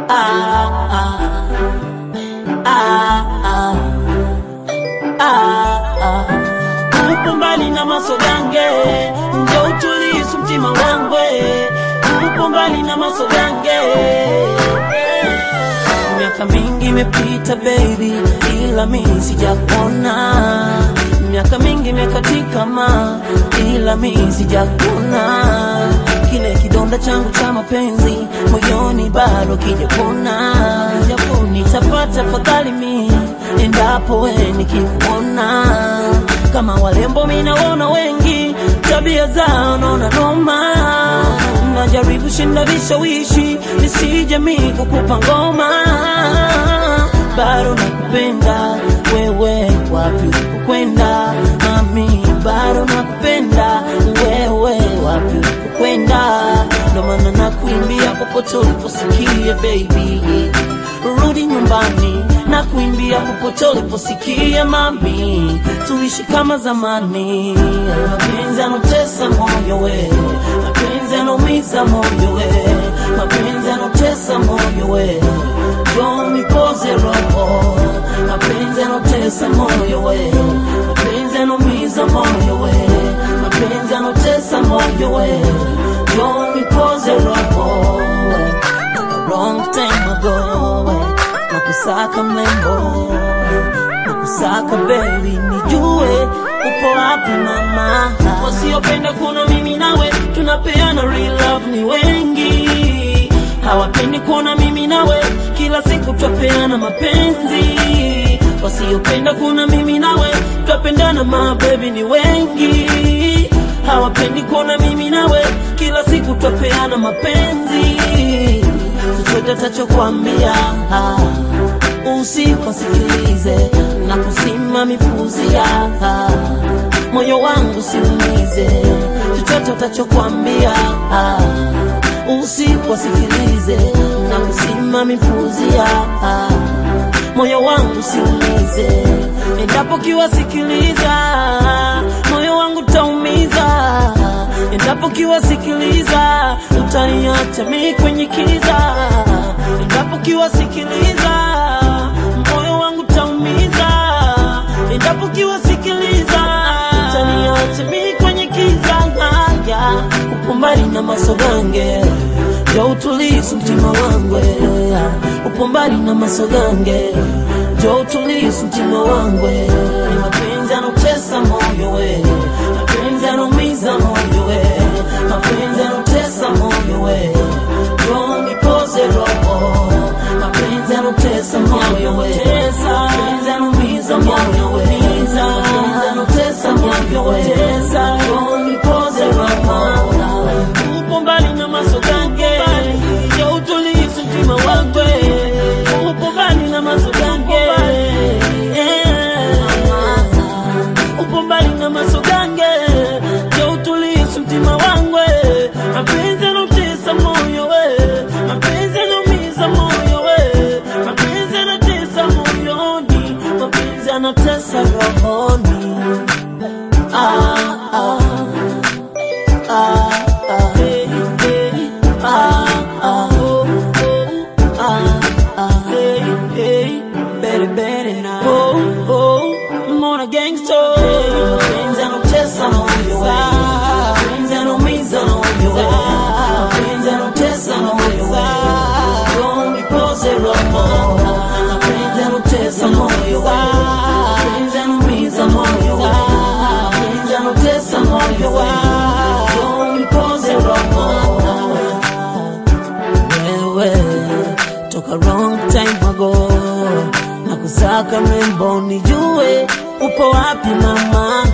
Upo mbali na masogange, njoo utulize mtima wangu. Upo mbali na masogange. Miaka mingi imepita baby, ila mimi sijakuona. Miaka mingi imekatika ma, ila mimi sijakuona. Kile kidonda changu cha mapenzi moyoni bado kijapona. Nitapata fadhali mimi endapo wewe nikikuona. Kama walembo mimi naona wengi, tabia zao naona noma. Najaribu shinda vishawishi nisije mimi kukupa ngoma. Bado nakupenda wewe, wapi ulipokwenda mami? Bado nakupenda wewe, wapi ulipokwenda? Ndo maana nakuimbia popote uliposikia baby, rudi nyumbani. Nakuimbia popote uliposikia mami, tuishi kama zamani. Mapenzi yanotesa moyo we, mapenzi yanaumiza moyo we, mapenzi yanotesa moyo we, njoo nipoze roho. Mapenzi yanotesa moyo we, mapenzi yanaumiza moyo we, mapenzi yanotesa moyo we, njoo nipoze roho. Long time ago nakusaka mlembo, nakusaka baby, nijue upo wapi mama. Wasiopenda kuna mimi nawe tunapeana real love ni wengi. Hawapendi kuna mimi nawe kila siku tupeana mapenzi. Wasiopenda kuna mimi nawe tupendana ma baby ni wengi. Hawapendi kuna mimi nawe kila siku tupeana mapenzi. Chochote tachokuambia usiposikilize na kusima mipuzia, moyo wangu siumize. Chochote tachokuambia usiposikilize na kusima mipuzia, moyo wangu siumize. Endapo kiwasikiliza moyo wangu taumiza. Endapo kiwasikiliza utaniacha mimi kwenye kiza. Endapo kiwasikiliza moyo wangu taumiza. Endapo kiwasikiliza utaniacha mimi kwenye kiza. Upo mbali na masogange, njoo utulize mtima wangu. Upo mbali na masogange, njoo utulize mtima wangu. Ni mapenzi yanotesa moyo we, mapenzi yanaumiza moyo we, mapenzi yanotesa moyo we, njoo nipoze roho. Mapenzi yanotesa moyo we, mapenzi yanaumiza moyo we, mapenzi yanotesa moyo we, njoo nipoze roho. Upo mbali na masogange, njoo utulize mtima wangu. Upo mbali na masogange, upo mbali na masogange, njoo utulize mtima wangu. Mapenzi yanotesa moyo we, mapenzi yanaumiza moyo we, mapenzi yanotesa moyoni, mapenzi yanotesa rohoni. Better now. I'm on a gangster. Mapenzi yanotesa moyo we, mapenzi yanaumiza moyo we, mapenzi yanotesa moyo we, njoo nipoze roho. Mapenzi yanotesa moyo we, mapenzi yanaumiza moyo we, mapenzi yanotesa moyo we, njoo nipoze roho. Wewe toka long time ago nakusaka mlembo, nijue upo wapi mama.